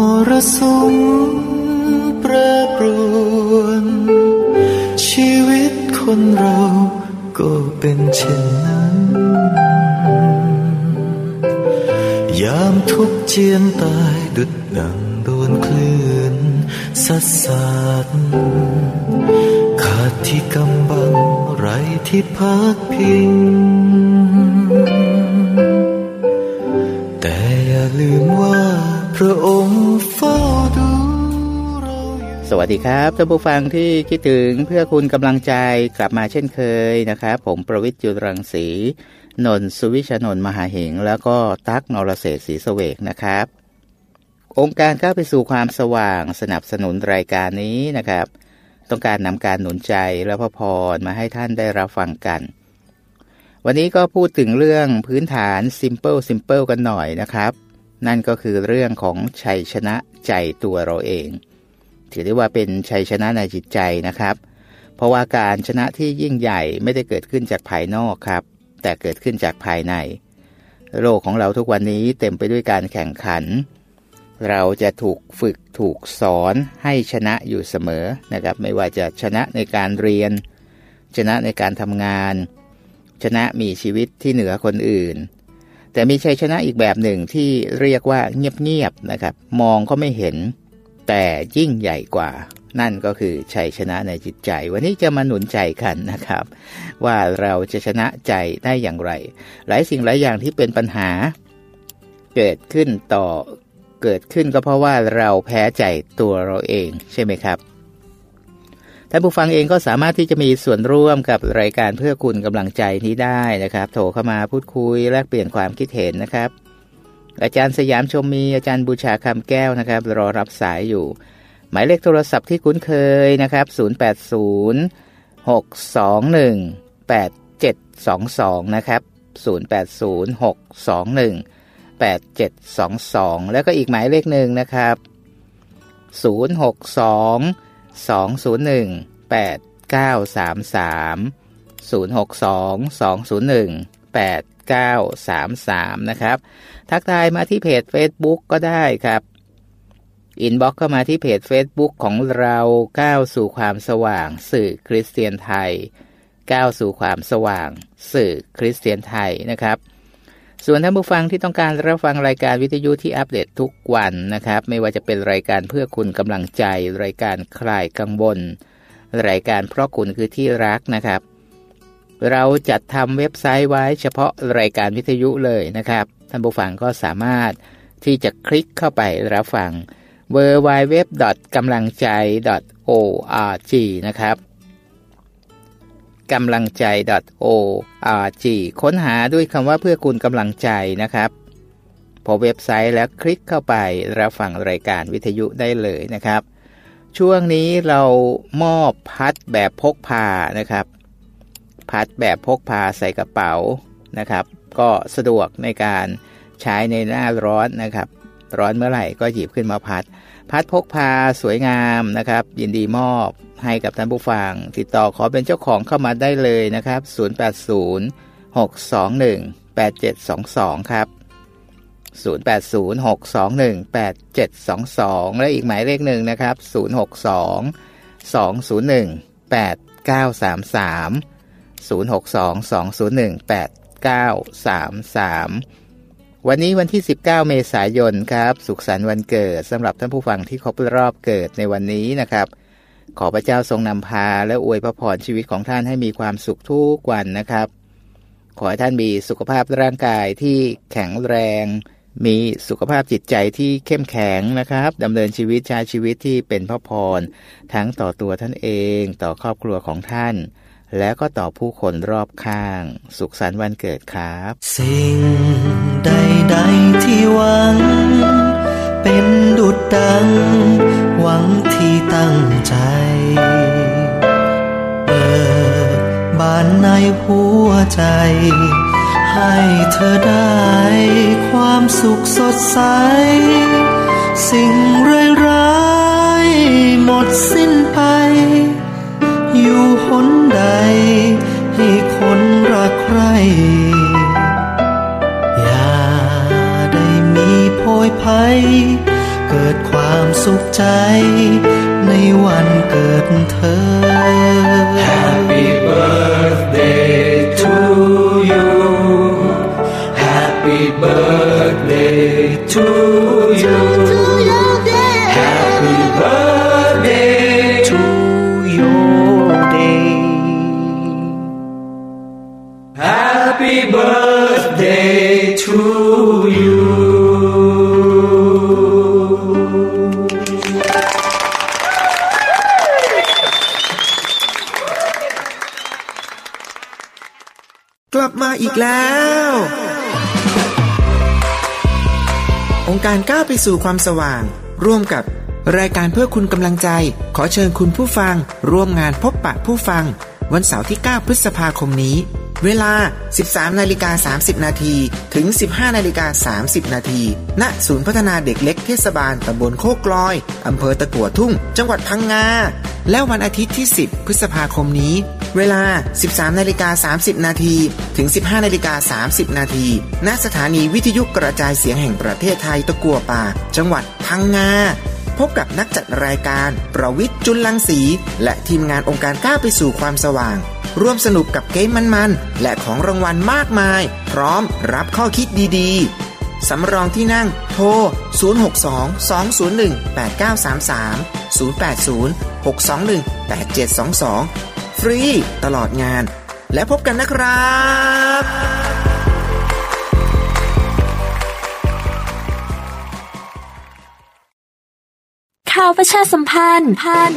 รสุมแปรปรวนชีวิตคนเราก็เป็นเช่นนั้นยามทุกข์เจียนตายดุจดังโดนคลื่นซัดสาดขาดที่กำบังไรที่พักพิงแต่อย่าลืมว่าพระองค์เฝ้าดูเราอยู่สวัสดีครับท่านผู้ฟังที่คิดถึงเพื่อคุณกำลังใจกลับมาเช่นเคยนะครับผมประวิตร จุลรังสีนนท์ สุวิชนนท์มหาเหงแล้วก็ตั๊ก นรเศรษฐ์ ศรีเสวกนะครับองค์การก้าวไปสู่ความสว่างสนับสนุนรายการนี้นะครับต้องการนำการหนุนใจและพระพรมาให้ท่านได้รับฟังกันวันนี้ก็พูดถึงเรื่องพื้นฐาน simple กันหน่อยนะครับนั่นก็คือเรื่องของชัยชนะใจตัวเราเองถือได้ว่าเป็นชัยชนะในจิตใจนะครับเพราะว่าการชนะที่ยิ่งใหญ่ไม่ได้เกิดขึ้นจากภายนอกครับแต่เกิดขึ้นจากภายในโลกของเราทุกวันนี้เต็มไปด้วยการแข่งขันเราจะถูกฝึกถูกสอนให้ชนะอยู่เสมอนะครับไม่ว่าจะชนะในการเรียนชนะในการทำงานชนะมีชีวิตที่เหนือคนอื่นแต่มีชัยชนะอีกแบบหนึ่งที่เรียกว่าเงียบๆนะครับมองก็ไม่เห็นแต่ยิ่งใหญ่กว่านั่นก็คือชัยชนะในจิตใจวันนี้จะมาหนุนใจกันนะครับว่าเราจะชนะใจได้อย่างไรหลายสิ่งหลายอย่างที่เป็นปัญหาเกิดขึ้นก็เพราะว่าเราแพ้ใจตัวเราเองใช่ไหมครับท่านผู้ฟังเองก็สามารถที่จะมีส่วนร่วมกับรายการเพื่อคุณกำลังใจนี้ได้นะครับโทรเข้ามาพูดคุยแลกเปลี่ยนความคิดเห็นนะครับอาจารย์สยามชมมีอาจารย์บูชาคำแก้วนะครับรอรับสายอยู่หมายเลขโทรศัพท์ที่คุ้นเคยนะครับ0806218722นะครับ0806218722แล้วก็อีกหมายเลขหนึ่งนะครับ06220189330622018933นะครับทักทายมาที่เพจ Facebook ก็ได้ครับอินบ็อกซ์เข้ามาที่เพจ Facebook ของเราก้าวสู่ความสว่างสื่อคริสเตียนไทยก้าวสู่ความสว่างสื่อคริสเตียนไทยนะครับส่วนท่านผู้ฟังที่ต้องการรับฟังรายการวิทยุที่อัปเดตทุกวันนะครับไม่ว่าจะเป็นรายการเพื่อคุณกำลังใจรายการคลายกังวลรายการเพราะคุณคือที่รักนะครับเราจัดทำเว็บไซต์ไว้เฉพาะรายการวิทยุเลยนะครับท่านผู้ฟังก็สามารถที่จะคลิกเข้าไปรับฟัง www.gamlangjai.org นะครับกำลังใจ .org ค้นหาด้วยคำว่าเพื่อคุณกำลังใจนะครับพอเว็บไซต์แล้วคลิกเข้าไปรับฟังรายการวิทยุได้เลยนะครับช่วงนี้เรามอบพัดแบบพกพานะครับพัดแบบพกพาใส่กระเป๋านะครับก็สะดวกในการใช้ในหน้าร้อนนะครับร้อนเมื่อไหร่ก็หยิบขึ้นมาพัดพกพาสวยงามนะครับยินดีมอบให้กับท่านผู้ฟังติดต่อขอเป็นเจ้าของเข้ามาได้เลยนะครับ0806218722ครับ0806218722และอีกหมายเลขหนึ่งนะครับ0622018933 0622018933วันนี้วันที่19เมษายนครับสุขสันต์วันเกิดสำหรับท่านผู้ฟังที่ครบรอบเกิดในวันนี้นะครับขอพระเจ้าทรงนำพาและอวยพระพรชีวิตของท่านให้มีความสุขทุกวันนะครับขอให้ท่านมีสุขภาพร่างกายที่แข็งแรงมีสุขภาพจิตใจที่เข้มแข็งนะครับดำเนินชีวิตใช้ชีวิตที่เป็นพระพรทั้งต่อตัวท่านเองต่อครอบครัวของท่านแล้วก็ต่อผู้คนรอบข้างสุขสันต์วันเกิดครับสิ่งใดๆที่หวังเป็นดุจดังหวังที่ตั้งใจเปิดบานในหัวใจให้เธอได้ความสุขสดใสสิ่งร้ายๆหมดสิ้นไปอยู่หนใดให้คนรักใครอย่าได้มีโพยภัยเกิดความสุขใจในวันเกิดเธอ Happy birthday to you Happy birthday to you Happy birthday to your day Happy birthday to you กลับมาอีกแล้วองค์การก้าวไปสู่ความสว่างร่วมกับรายการเพื่อคุณกำลังใจขอเชิญคุณผู้ฟังร่วมงานพบปะผู้ฟังวันเสาร์ที่9พฤษภาคมนี้เวลา 13:30 นาทีถึง 15:30 นาทีณศูนย์พัฒนาเด็กเล็กเทศบาลตำบลโคกลอยอำเภอตะกั่วทุ่งจังหวัดพังงาและวันอาทิตย์ที่10พฤษภาคมนี้เวลา 13:30 นาทีถึง 15:30 นาทีณสถานีวิทยุกระจายเสียงแห่งประเทศไทยตะกั่วป่าจังหวัดพังงาพบกับนักจัดรายการประวิทย์จุลรังสีและทีมงานองค์การก้าวไปสู่ความสว่างร่วมสนุกกับเกมมันๆและของรางวัลมากมายพร้อมรับข้อคิดดีๆสำรองที่นั่งโทร062-201-8933 080-621-8722ฟรีตลอดงานและพบกันนะครับข่าวประชาสัมพันธ์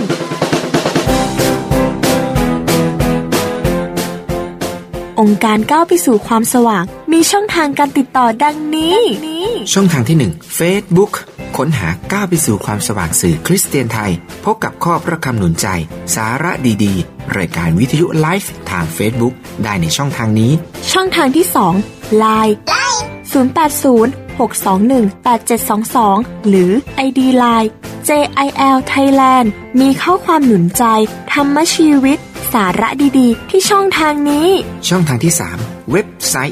องค์การก้าวไปสู่ความสว่างมีช่องทางการติดต่อดังนี้ช่องทางที่1 Facebook ค้นหาก้าวไปสู่ความสว่างสื่อคริสเตียนไทยพบกับข้อพระคำหนุนใจสาระดีๆรายการวิทยุไลฟ์ทาง Facebook ได้ในช่องทางนี้ช่องทางที่2 LINE 080-621-8722 หรือ ID LINE JIL Thailand มีข้อความหนุนใจธรรมชีวิตสาระดีๆที่ช่องทางนี้ช่องทางที่3เว็บไซต์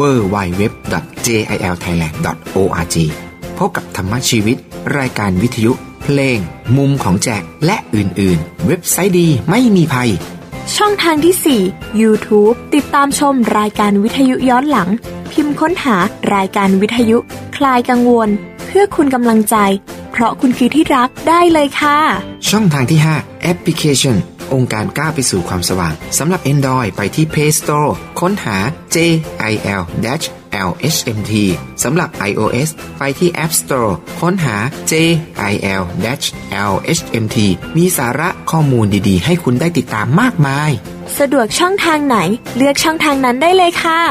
www.jilthailand.org พบกับธรรมชีวิตรายการวิทยุเพลงมุมของแจกและอื่นๆเว็บไซต์ดีไม่มีภัยช่องทางที่4 YouTube ติดตามชมรายการวิทยุย้อนหลังพิมพ์ค้นหารายการวิทยุคลายกังวลเพื่อคุณกำลังใจเพราะคุณคือที่รักได้เลยค่ะช่องทางที่5แอปพลิเคชันองค์การก้าวไปสู่ความสว่างสำหรับ Android ไปที่ Play Store ค้นหา JIL-LHMT สำหรับ iOS ไปที่ App Store ค้นหา JIL-LHMT มีสาระข้อมูลดีๆให้คุณได้ติดตามมากมายสะดวกช่องทางไหนเลือกช่องทางนั้นได้เลยค่ะ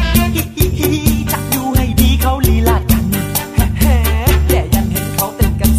จักอยู่ให้ดีเขาลีลาดกันแฮ่ๆแต่ยังเห็นเขาเต้นกัน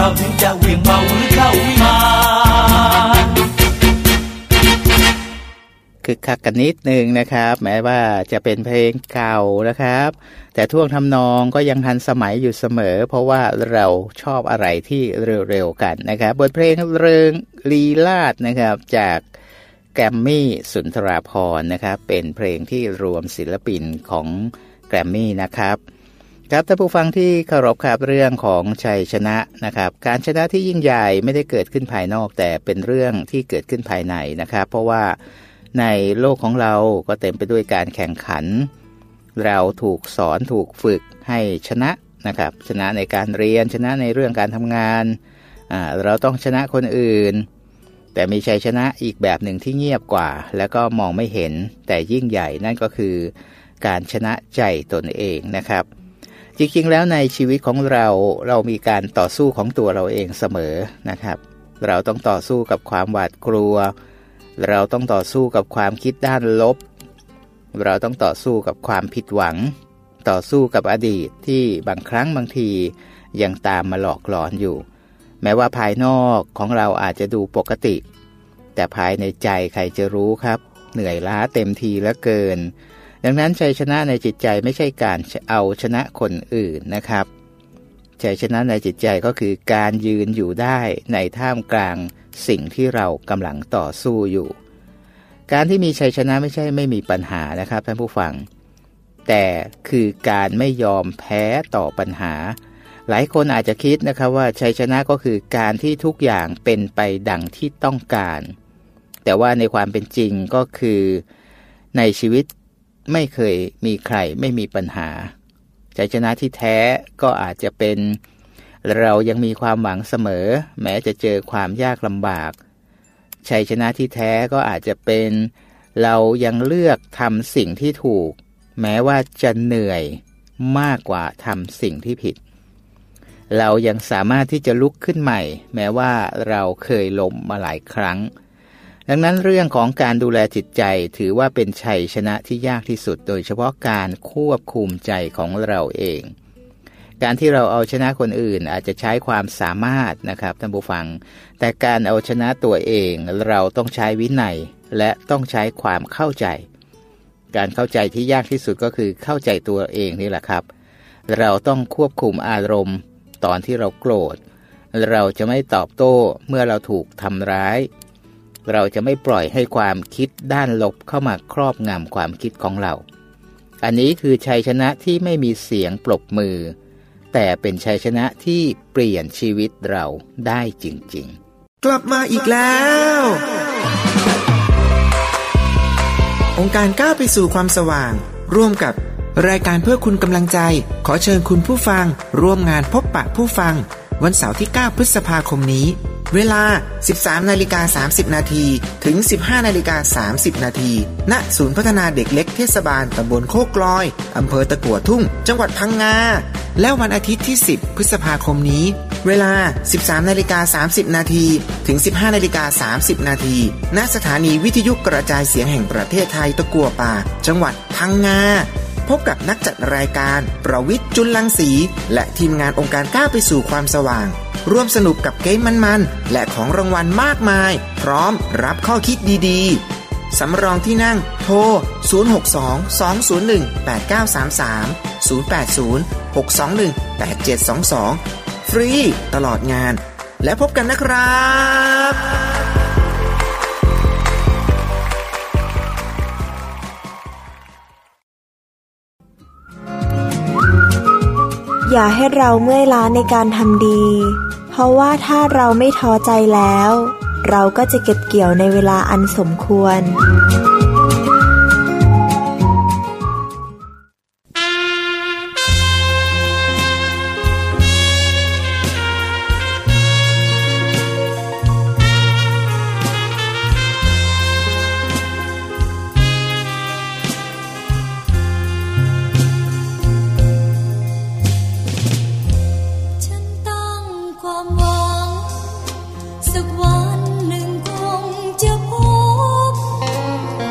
เราถึงจะเหวี่ยงเบาหรือเข้าวิมานคึกคักกันนิดนึงนะครับแม้ว่าจะเป็นเพลงเก่านะครับแต่ท่วงทำนองก็ยังทันสมัยอยู่เสมอเพราะว่าเราชอบอะไรที่เร็วๆกันนะครับบทเพลงเริงลีลาศนะครับจากแกรมมี่สุนทราภรณ์นะครับเป็นเพลงที่รวมศิลปินของแกรมมี่นะครับครับท่านผู้ฟังที่เคารพครับเรื่องของชัยชนะนะครับการชนะที่ยิ่งใหญ่ไม่ได้เกิดขึ้นภายนอกแต่เป็นเรื่องที่เกิดขึ้นภายในนะครับเพราะว่าในโลกของเราก็เต็มไปด้วยการแข่งขันเราถูกสอนถูกฝึกให้ชนะนะครับชนะในการเรียนชนะในเรื่องการทำงานเราต้องชนะคนอื่นแต่มีชัยชนะอีกแบบหนึ่งที่เงียบกว่าแล้วก็มองไม่เห็นแต่ยิ่งใหญ่นั่นก็คือการชนะใจตนเองนะครับจริงๆแล้วในชีวิตของเรามีการต่อสู้ของตัวเราเองเสมอนะครับเราต้องต่อสู้กับความหวาดกลัวเราต้องต่อสู้กับความคิดด้านลบเราต้องต่อสู้กับความผิดหวังต่อสู้กับอดีตที่บางครั้งบางทียังตามมาหลอกหลอนอยู่แม้ว่าภายนอกของเราอาจจะดูปกติแต่ภายในใจใครจะรู้ครับเหนื่อยล้าเต็มทีเหลือเกินดังนั้นชัยชนะในจิตใจไม่ใช่การเอาชนะคนอื่นนะครับชัยชนะในจิตใจก็คือการยืนอยู่ได้ในท่ามกลางสิ่งที่เรากำลังต่อสู้อยู่การที่มีชัยชนะไม่ใช่ไม่มีปัญหานะครับท่านผู้ฟังแต่คือการไม่ยอมแพ้ต่อปัญหาหลายคนอาจจะคิดนะครับว่าชัยชนะก็คือการที่ทุกอย่างเป็นไปดังที่ต้องการแต่ว่าในความเป็นจริงก็คือในชีวิตไม่เคยมีใครไม่มีปัญหาชัยชนะที่แท้ก็อาจจะเป็นเรายังมีความหวังเสมอแม้จะเจอความยากลำบากชัยชนะที่แท้ก็อาจจะเป็นเรายังเลือกทำสิ่งที่ถูกแม้ว่าจะเหนื่อยมากกว่าทำสิ่งที่ผิดเรายังสามารถที่จะลุกขึ้นใหม่แม้ว่าเราเคยล้มมาหลายครั้งดังนั้นเรื่องของการดูแลจิตใจถือว่าเป็นชัยชนะที่ยากที่สุดโดยเฉพาะการควบคุมใจของเราเองการที่เราเอาชนะคนอื่นอาจจะใช้ความสามารถนะครับท่านผู้ฟังแต่การเอาชนะตัวเองเราต้องใช้วินัยและต้องใช้ความเข้าใจการเข้าใจที่ยากที่สุดก็คือเข้าใจตัวเองนี่แหละครับเราต้องควบคุมอารมณ์ตอนที่เราโกรธเราจะไม่ตอบโต้เมื่อเราถูกทำร้ายเราจะไม่ปล่อยให้ความคิดด้านลบเข้ามาครอบงำความคิดของเราอันนี้คือชัยชนะที่ไม่มีเสียงปรบมือแต่เป็นชัยชนะที่เปลี่ยนชีวิตเราได้จริงๆกลับมาอีกแล้วองค์การก้าวไปสู่ความสว่างร่วมกับรายการเพื่อคุณกำลังใจขอเชิญคุณผู้ฟังร่วมงานพบปะผู้ฟังวันเสาร์ที่9พฤษภาคมนี้เวลา 13:30 นาทีถึง 15:30 นาทีณศูนย์พัฒนาเด็กเล็กเทศบาลตำบลโคกลอยอำเภอตะกั่วทุ่งจังหวัดพังงาและวันอาทิตย์ที่10พฤษภาคมนี้เวลา 13:30 นาทีถึง 15:30 นาทีณสถานีวิทยุกระจายเสียงแห่งประเทศไทยตะกั่วป่าจังหวัดพังงาพบกับนักจัดรายการประวิทย์จุลลังสีและทีมงานองค์การก้าวไปสู่ความสว่างร่วมสนุกกับเกมมันๆและของรางวัลมากมายพร้อมรับข้อคิดดีๆสำรองที่นั่งโทร062-201-8933 080-621-8722ฟรีตลอดงานและพบกันนะครับอย่าให้เราเมื่อยล้าในการทำดีเพราะว่าถ้าเราไม่ท้อใจแล้วเราก็จะเก็บเกี่ยวในเวลาอันสมควรสักวันหนึ่งคงจะพบ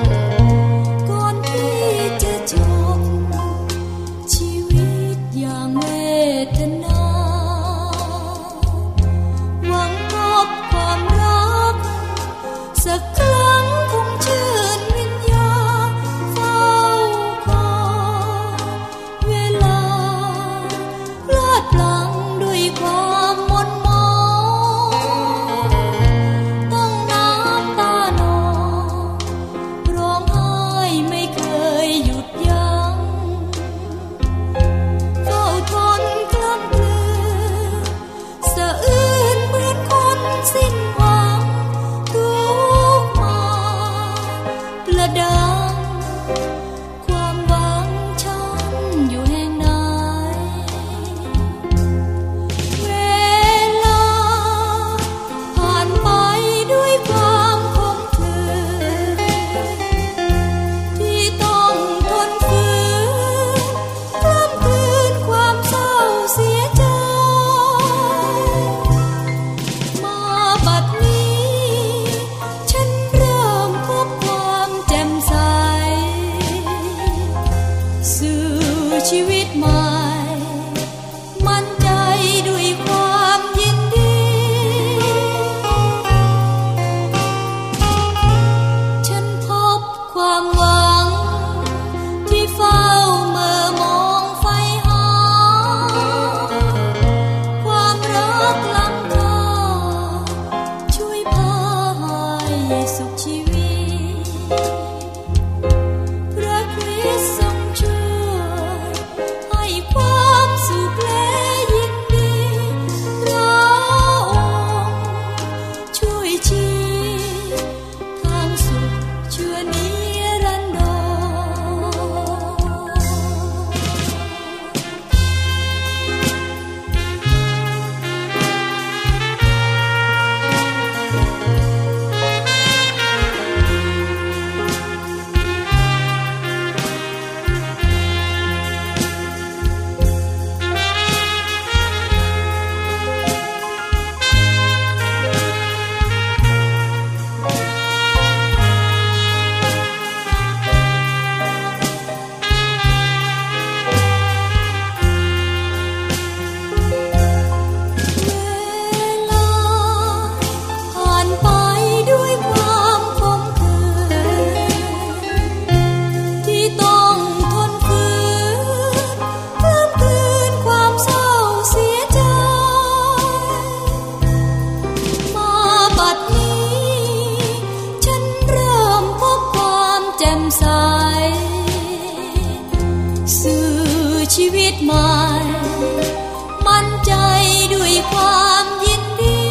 ใหม่มั่นใจด้วยความยินดี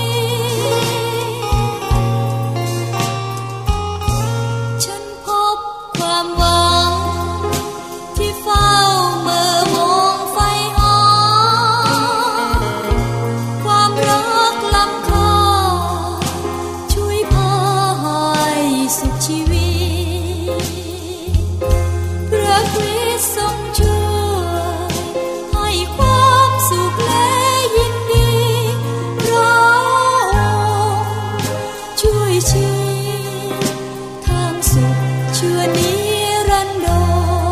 ฉันพบความหวังที่เฝ้าเมื่อมองไฟหาความรักล้ำค่าช่วยพาให้สุขชีวิตพระคริสต์ทรงช่วยให้ความสุขและยินดีพระองค์ช่วยชี้ทางสุขชั่วนิรันดร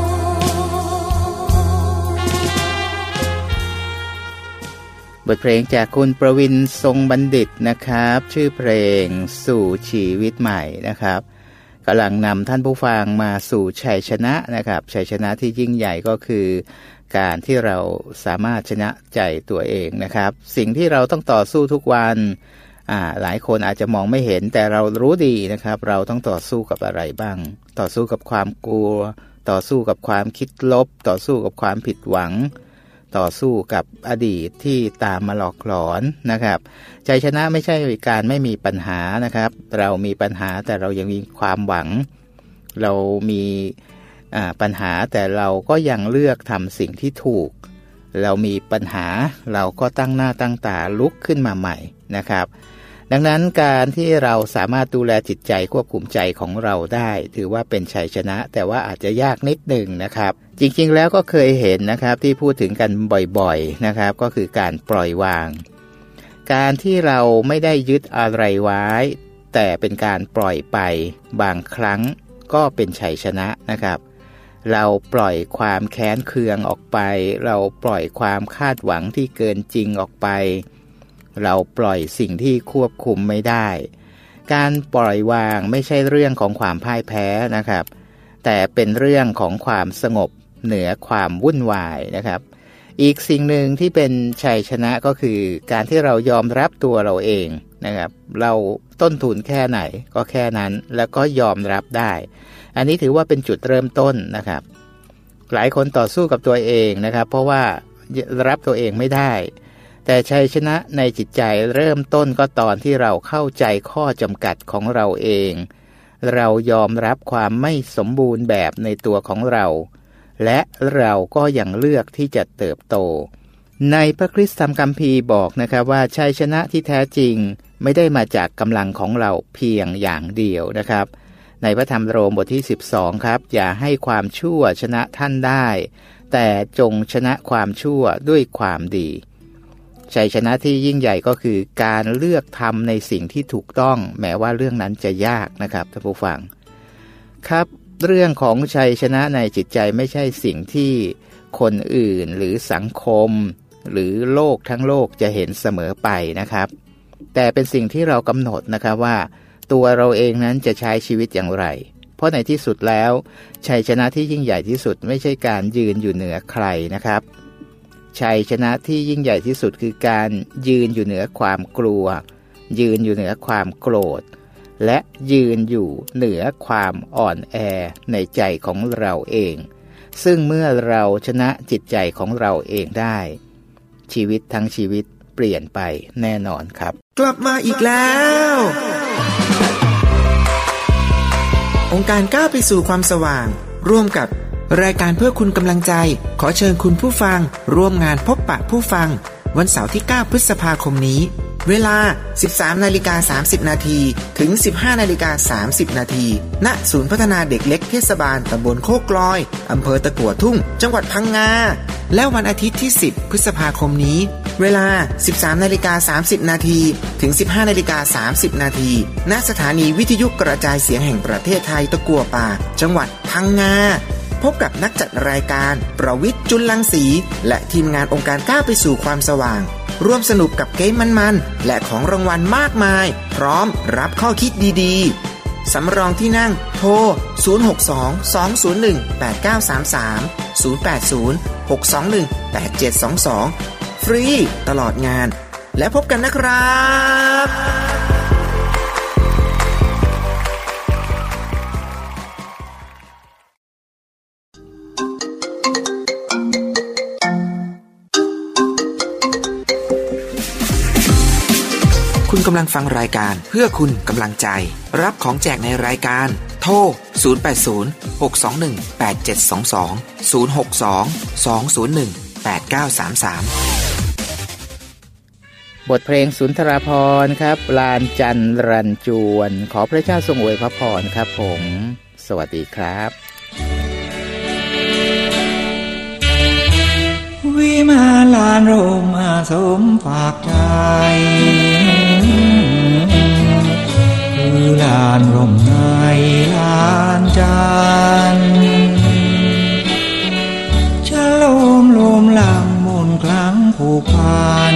บทเพลงจากคุณประวินทรงบัณฑิตนะครับชื่อเพลงสู่ชีวิตใหม่นะครับกำลังนำท่านผู้ฟังมาสู่ชัยชนะนะครับชัยชนะที่ยิ่งใหญ่ก็คือการที่เราสามารถชนะใจตัวเองนะครับสิ่งที่เราต้องต่อสู้ทุกวันหลายคนอาจจะมองไม่เห็นแต่เรารู้ดีนะครับเราต้องต่อสู้กับอะไรบ้างต่อสู้กับความกลัวต่อสู้กับความคิดลบต่อสู้กับความผิดหวังต่อสู้กับอดีตที่ตามมาหลอกหลอนนะครับชัยชนะไม่ใช่การไม่มีปัญหานะครับเรามีปัญหาแต่เรายังมีความหวังเรามีปัญหาแต่เราก็ยังเลือกทำสิ่งที่ถูกเรามีปัญหาเราก็ตั้งหน้าตั้งตาลุกขึ้นมาใหม่นะครับดังนั้นการที่เราสามารถดูแลจิตใจควบคุมใจของเราได้ถือว่าเป็นชัยชนะแต่ว่าอาจจะยากนิดหนึ่งนะครับจริงๆแล้วก็เคยเห็นนะครับที่พูดถึงกันบ่อยๆนะครับก็คือการปล่อยวางการที่เราไม่ได้ยึดอะไรไว้แต่เป็นการปล่อยไปบางครั้งก็เป็นชัยชนะนะครับเราปล่อยความแค้นเคืองออกไปเราปล่อยความคาดหวังที่เกินจริงออกไปเราปล่อยสิ่งที่ควบคุมไม่ได้การปล่อยวางไม่ใช่เรื่องของความพ่ายแพ้นะครับแต่เป็นเรื่องของความสงบเหนือความวุ่นวายนะครับอีกสิ่งหนึ่งที่เป็นชัยชนะก็คือการที่เรายอมรับตัวเราเองนะครับเราต้นทุนแค่ไหนก็แค่นั้นแล้วก็ยอมรับได้อันนี้ถือว่าเป็นจุดเริ่มต้นนะครับหลายคนต่อสู้กับตัวเองนะครับเพราะว่ารับตัวเองไม่ได้แต่ชัยชนะในจิตใจเริ่มต้นก็ตอนที่เราเข้าใจข้อจำกัดของเราเองเรายอมรับความไม่สมบูรณ์แบบในตัวของเราและเราก็ยังเลือกที่จะเติบโตในพระคริสตธรรมคัมภีร์บอกนะครับว่าชัยชนะที่แท้จริงไม่ได้มาจากกำลังของเราเพียงอย่างเดียวนะครับในพระธรรมโรมบทที่12ครับอย่าให้ความชั่วชนะท่านได้แต่จงชนะความชั่วด้วยความดีชัยชนะที่ยิ่งใหญ่ก็คือการเลือกทำในสิ่งที่ถูกต้องแม้ว่าเรื่องนั้นจะยากนะครับท่านผู้ฟังครับเรื่องของชัยชนะในจิตใจไม่ใช่สิ่งที่คนอื่นหรือสังคมหรือโลกทั้งโลกจะเห็นเสมอไปนะครับแต่เป็นสิ่งที่เรากำหนดนะครับว่าตัวเราเองนั้นจะใช้ชีวิตอย่างไรเพราะในที่สุดแล้วชัยชนะที่ยิ่งใหญ่ที่สุดไม่ใช่การยืนอยู่เหนือใครนะครับชัยชนะที่ยิ่งใหญ่ที่สุดคือการยืนอยู่เหนือความกลัวยืนอยู่เหนือความโกรธและยืนอยู่เหนือความอ่อนแอในใจของเราเองซึ่งเมื่อเราชนะจิตใจของเราเองได้ชีวิตทั้งชีวิตเปลี่ยนไปแน่นอนครับกลับมาอีกแล้วองค์การก้าวไปสู่ความสว่างร่วมกับรายการเพื่อคุณกำลังใจขอเชิญคุณผู้ฟังร่วมงานพบปะผู้ฟังวันเสาร์ที่9พฤษภาคมนี้เวลา 13:30 นาทีถึง 15:30 นาทีณศูนย์พัฒนาเด็กเล็กเทศบาลตำบลโคกลอยอำเภอตะกั่วทุ่งจังหวัดพังงาและวันอาทิตย์ที่10พฤษภาคมนี้เวลา 13:30 นาทีถึง 15:30 นาทีณสถานีวิทยุกระจายเสียงแห่งประเทศไทยตะกั่วป่าจังหวัดพังงาพบกับนักจัดรายการประวิทย์จุลรังสีและทีมงานองค์การก้าวไปสู่ความสว่างร่วมสนุกกับเกมมันๆและของรางวัลมากมายพร้อมรับข้อคิดดีๆสำรองที่นั่งโทร062-201-8933 080-621-8722ฟรีตลอดงานและพบกันนะครับคุณกำลังฟังรายการเพื่อคุณกำลังใจรับของแจกในรายการโทร0806218722 062-201-8933 บทเพลงสุนทรภรณ์ครับลานจันทร์รันจวนขอพระเจ้าทรงอวยพระพรครับผมสวัสดีครับวิมานลานโรมอาสมฝากใจคือลานร่มในลานจันทร์ฉลมลมลำมนครั้งผูกพัน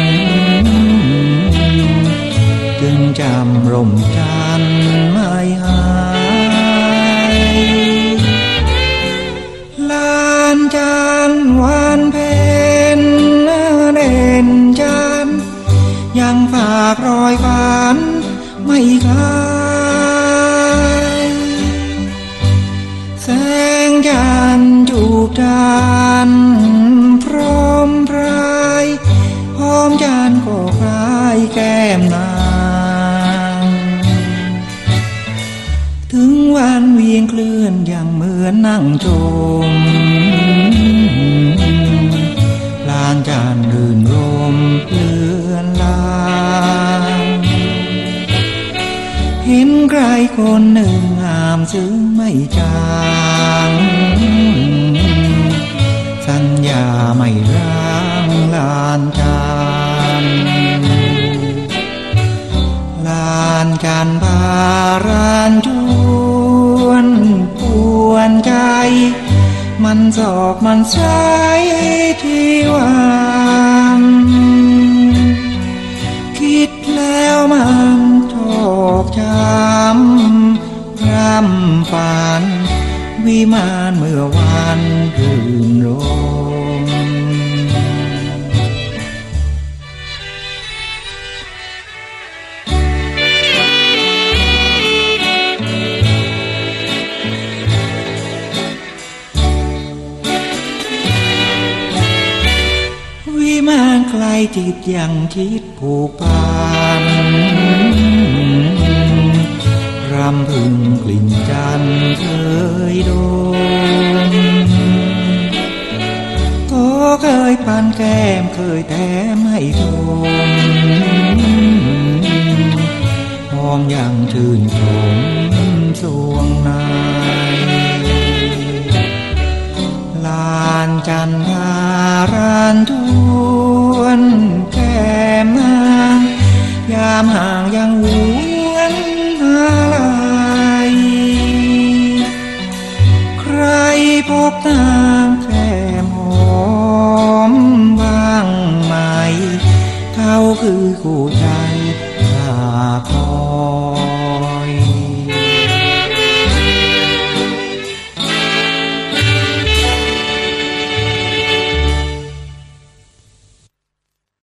จึงจำร่มจันทร์ไม่หายลานจันทร์วันเพ็ญเด่นจันทร์ยังฝากรอยฝันไม่คลายแสงจันทร์จูบจันทร์พร้อมพรายหอมจันทร์ก็คล้ายแก้มนางถึงวันเวียงเคลื่อนอย่างเหมือนนั่งชมลานจันทร์รื่นรมเลื่อนลางเห็นใครคนหนึ่งงามซึ้งไม่จางสัญญาไม่ร้างลานจันทร์ลานจันทร์พารานจวนปวนใจมันศอกมันใช้ที่วางคิดแล้วมันชอกช้ำรำฝันวิมานเมื่อวันรื่นรมวิมานไกลจิตยังชิดผูกพันรำพึงกลิ่นจันทร์เคยดมก็เคยปานแก้มเคยแถมให้ดมหอมอย่างชื่นชมสวงในลานจันทารานทวนแก้มนางยามห่างยังหวนอะไรใครพบนางแก้มหอมบ้างไหมเขาคือคู่ใจ